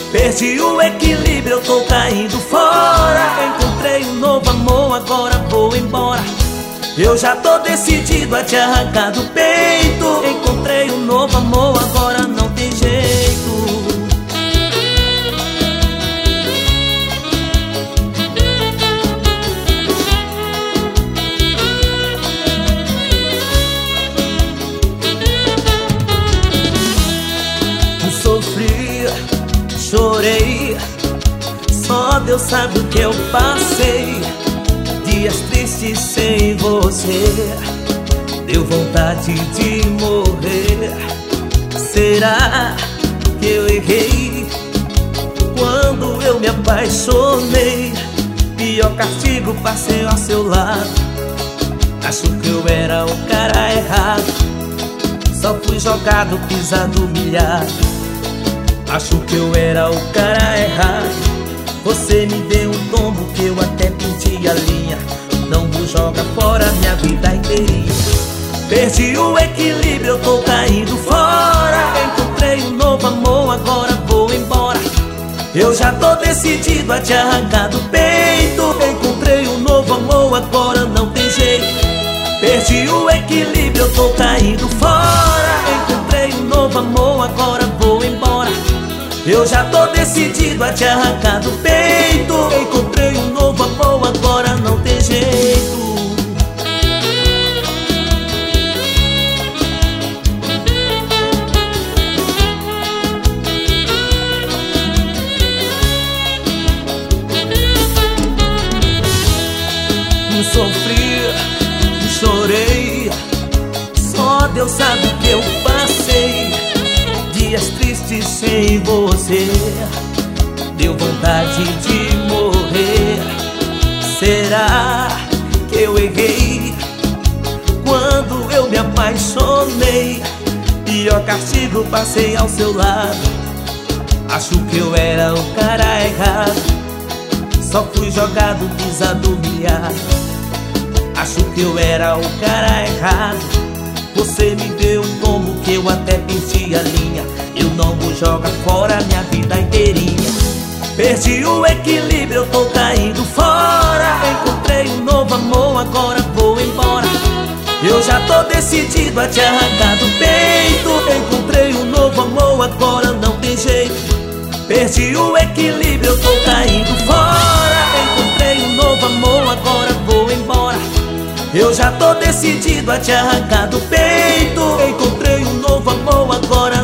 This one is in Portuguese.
Perdi o equilíbrio, eu tô caindo fora. Encontrei um novo amor, agora vou embora. Eu já tô decidido a te arrancar do peito. Encontrei um novo amor, agora não tem jeito. Sofri, chorei, só Deus sabe o que eu passei. Dias tristes sem você, deu vontade de morrer. Será que eu errei quando eu me apaixonei? Pior castigo, passei ao seu lado. Acho que eu era o cara errado. Só fui jogado, pisado, humilhado. Acho que eu era o cara errado. Você me deu um tombo que eu até pedi a linha. Não vou jogar fora minha vida inteirinha. Perdi o equilíbrio, eu tô caindo fora. Encontrei um novo amor, agora vou embora. Eu já tô decidido a te arrancar do peito. Encontrei um novo amor, agora não tem jeito. Perdi o equilíbrio, eu tô caindo fora. Encontrei um novo amor, agora vou embora. Eu já tô decidido a te arrancar do peito. Encontrei um novo amor, agora não tem jeito. Sofri, chorei, só Deus sabe o que eu passei. Dias tristes sem você, deu vontade de morrer. Será que eu errei quando eu me apaixonei? Pior castigo, passei ao seu lado. Acho que eu era o cara errado. Só fui jogado, pisado, humilhado. Acho que eu era o cara errado. Você me deu um tombo que eu até pedi a linha. Eu não vou jogar fora minha vida inteirinha. Perdi o equilíbrio, eu tô caindo fora. Encontrei um novo amor, agora vou embora. Eu já tô decidido a te arrancar do peito. Encontrei um novo amor, agora não tem jeito. Perdi o equilíbrio, eu tô caindo fora. Encontrei um novo amor, agora vou embora. Eu já tô decidido a te arrancar do peito. Encontrei um novo amor, agora